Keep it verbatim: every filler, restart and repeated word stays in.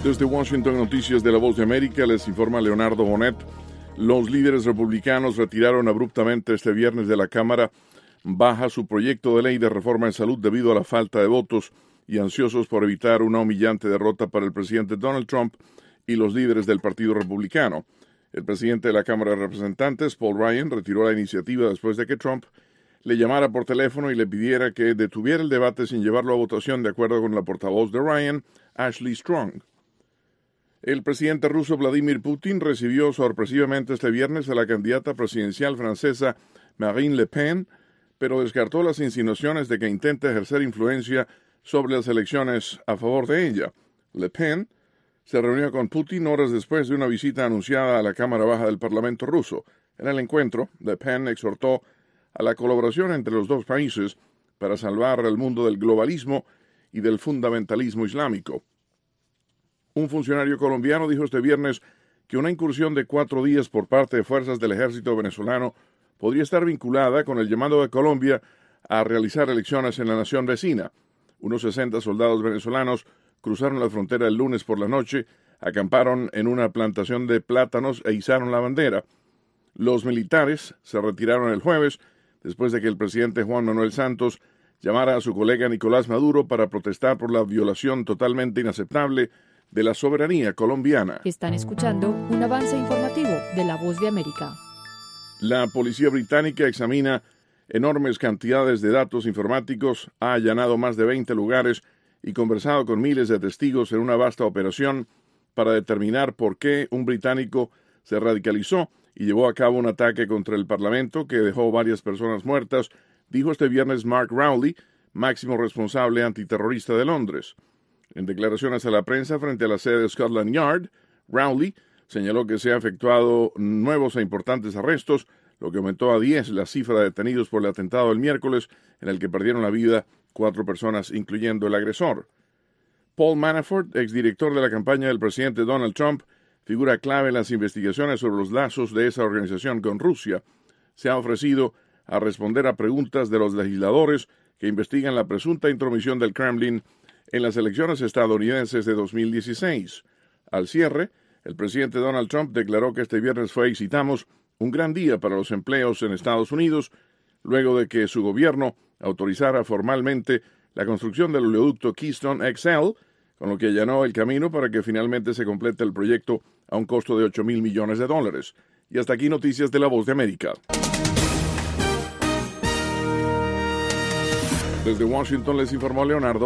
Desde Washington, Noticias de la Voz de América, les informa Leonardo Bonet. Los líderes republicanos retiraron abruptamente este viernes de la Cámara Baja su proyecto de ley de reforma en salud debido a la falta de votos y ansiosos por evitar una humillante derrota para el presidente Donald Trump y los líderes del Partido Republicano. El presidente de la Cámara de Representantes, Paul Ryan, retiró la iniciativa después de que Trump le llamara por teléfono y le pidiera que detuviera el debate sin llevarlo a votación, de acuerdo con la portavoz de Ryan, Ashley Strong. El presidente ruso Vladimir Putin recibió sorpresivamente este viernes a la candidata presidencial francesa Marine Le Pen, pero descartó las insinuaciones de que intenta ejercer influencia sobre las elecciones a favor de ella. Le Pen se reunió con Putin horas después de una visita anunciada a la Cámara Baja del Parlamento ruso. En el encuentro, Le Pen exhortó a la colaboración entre los dos países para salvar el mundo del globalismo y del fundamentalismo islámico. Un funcionario colombiano dijo este viernes que una incursión de cuatro días por parte de fuerzas del ejército venezolano podría estar vinculada con el llamado de Colombia a realizar elecciones en la nación vecina. Unos sesenta soldados venezolanos cruzaron la frontera el lunes por la noche, acamparon en una plantación de plátanos e izaron la bandera. Los militares se retiraron el jueves después de que el presidente Juan Manuel Santos llamara a su colega Nicolás Maduro para protestar por la violación totalmente inaceptable de la soberanía colombiana. Están escuchando un avance informativo de La Voz de América. La policía británica examina enormes cantidades de datos informáticos, ha allanado más de veinte lugares y conversado con miles de testigos en una vasta operación para determinar por qué un británico se radicalizó y llevó a cabo un ataque contra el Parlamento que dejó varias personas muertas, dijo este viernes Mark Rowley, máximo responsable antiterrorista de Londres. En declaraciones a la prensa frente a la sede de Scotland Yard, Rowley señaló que se han efectuado nuevos e importantes arrestos, lo que aumentó a diez la cifra de detenidos por el atentado del miércoles, en el que perdieron la vida cuatro personas, incluyendo el agresor. Paul Manafort, exdirector de la campaña del presidente Donald Trump, figura clave en las investigaciones sobre los lazos de esa organización con Rusia. Se ha ofrecido a responder a preguntas de los legisladores que investigan la presunta intromisión del Kremlin en las elecciones estadounidenses de dos mil dieciséis. Al cierre, el presidente Donald Trump declaró que este viernes fue, y citamos, un gran día para los empleos en Estados Unidos, luego de que su gobierno autorizara formalmente la construcción del oleoducto Keystone X L, con lo que allanó el camino para que finalmente se complete el proyecto a un costo de ocho mil millones de dólares. Y hasta aquí noticias de La Voz de América. Desde Washington les informó Leonardo